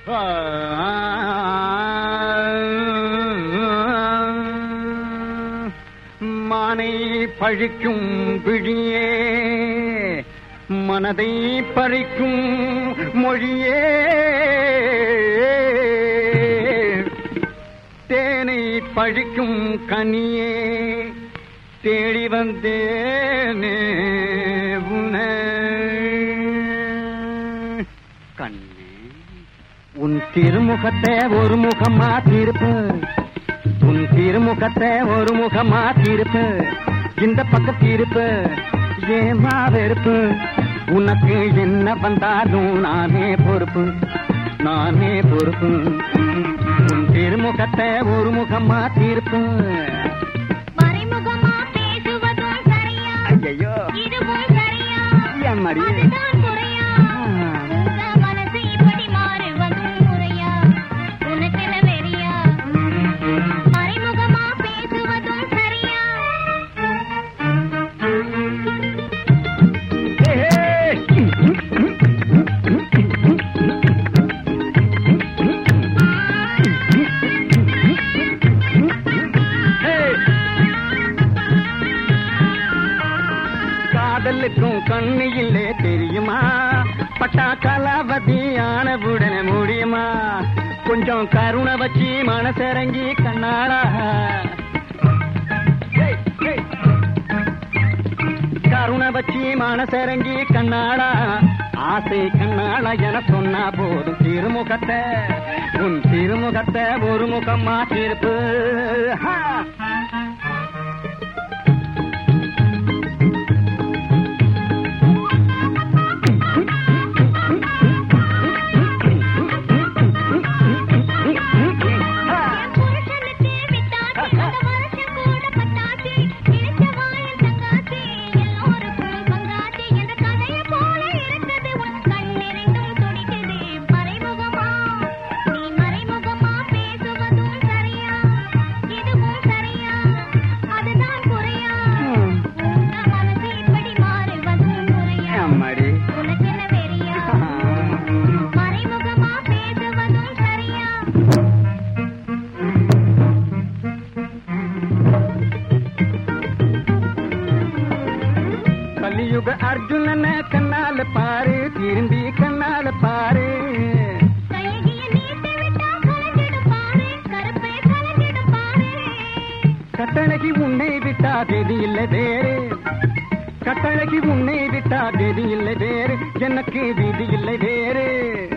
மானை பழிக்கும் விழியே, மனதை பறிக்கும் மொழியே, தேனை பழிக்கும் கனியே, தேடி வந்தேனே உன்னை. கண்ணே, உன் திருமுகத்தை ஒரு முகமா திருப்பு, உன் திருமுகத்தை ஒரு முகமா திருப்பு, இந்த பக்கம் திருப்பு, ஏமா வெறுப்பு, உனக்கு என்ன வந்தாலும் நானே பொறுப்பு, நானே பொறுப்பு. உன் திருமுகத்தை ஒரு முகமா திருப்பு. மறைமுகமா பேசுவதும் சரியா? ஐயோ, இதுவும் சரியா? ஏன் மடி மனசு இப்படி மாறுவதும் முறையா? உனக்கென வெறியா? மறைமுகமா பேசுவதும் சரியா? காதலுக்கும் கண்ணு இல்லே தெரியுமா? பட்டா கலாவதி ஆனவுடனே முடியுமா? கொஞ்சம் கருணை வச்சு மனசரங்கி கண்ணாடா, கருணை வச்சு மனசரங்கி கண்ணாடா, ஆசை கண்ணாடா என சொன்னா போதும் திருமுகத்தை, உன் திருமுகத்தை ஒரு முகமா திருப்பு. கலியுக அர்ஜுனன கண்ணால பாரு, திரும்பி கண்ணால பாரு, கட்டழகி உன்னை விட்டா தேதி இல்லை வேறு, கட்டழகி உன்னை விட்டா தேதி இல்லை வேறு, எனக்கு வீதி இல்லை வேறு.